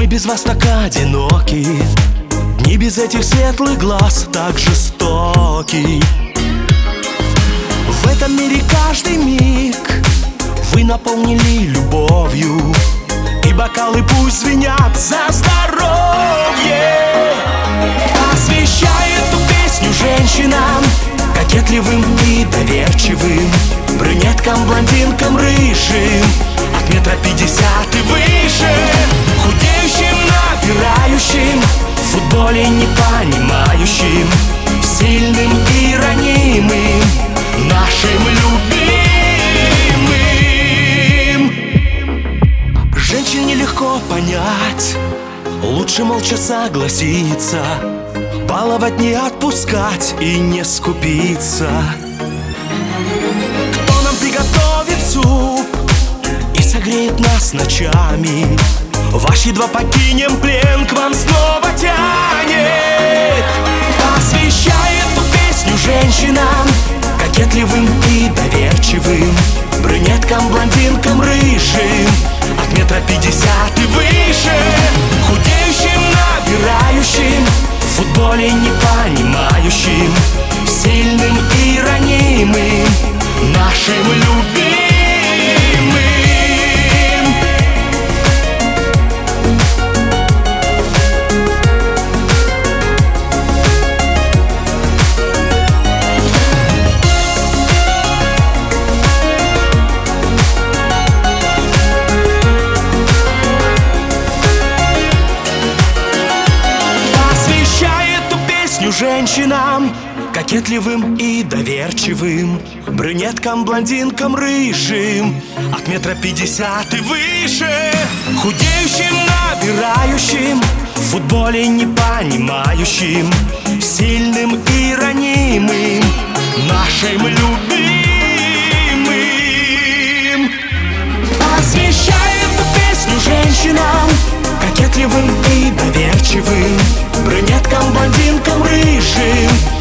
Мы без вас так одиноки, дни без этих светлых глаз так жестоки. В этом мире каждый миг вы наполнили любовью, и бокалы пусть звенят за здоровье. Освещай эту песню женщинам, кокетливым и доверчивым, брюнеткам, блондинкам, рыжим, от 1,50 м и выше, худеющим, набирающим, в футболе не понимающим, сильным и ранимым, нашим любимым. Женщине легко понять, лучше молча согласиться, баловать, не отпускать и не скупиться. Кто нам приготовит суп и согреет нас ночами, ваш едва покинем плен, к вам снова тянет. Освещай эту песню женщинам, кокетливым и доверчивым, брюнеткам, блондинкам, рыжим, от 1,50 м и выше, худеющим, набирающим, в футболе не понимающим, сильным и ранимым, нашим любимым. Женщинам, кокетливым и доверчивым, брюнеткам, блондинкам, рыжим, от 1,50 м и выше, худеющим, набирающим, в футболе не понимающим, сильным и ранимым, нашим любимым. Освещай эту песню женщинам, кокетливым и доверчивым, брюнеткам, блондинкам, рыжим,